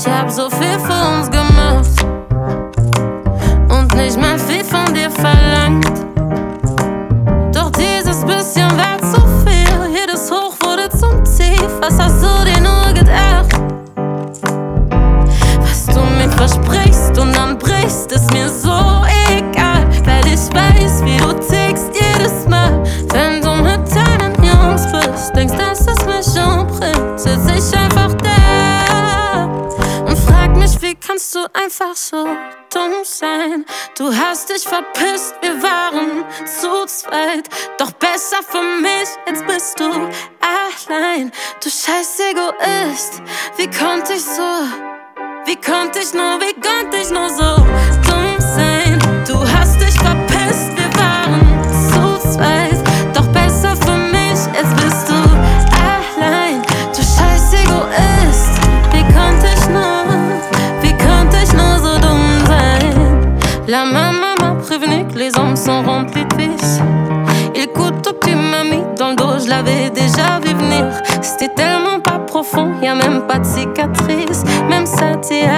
Ich hab so viel für uns gemacht und nicht mal viel von dir verlangt. Doch dieses bisschen war zu viel. Jedes Hoch wurde zum Tief. Was hast du dir nur gedacht? Was du mir versprichst und dann brichst, ist mir so egal, weil ich weiß, wie du tickst jedes Mal. Wenn du mit deinen Jungs bist, denkst, dass es mich umbringt, sitz ich einfach da und frag mich, wie kannst du einfach so dumm sein? Du hast dich verpisst, wir waren zu zweit. Doch besser für mich, jetzt bist du allein. Du scheiß Egoist, wie konnte ich so? Wie konnte ich nur so dumm sein? Du hast dich verpisst, wir waren zu zweit. Doch besser für mich, jetzt bist du allein. Du scheiß Egoist, wie konnte ich nur so dumm sein? La maman m'a prévenu que les hommes sont remplis de vices. Et le couteau que tu m'as mis dans le dos, je l'avais déjà vu venir. C'était tellement pas profond, y'a même pas de cicatrice. Même ça t'y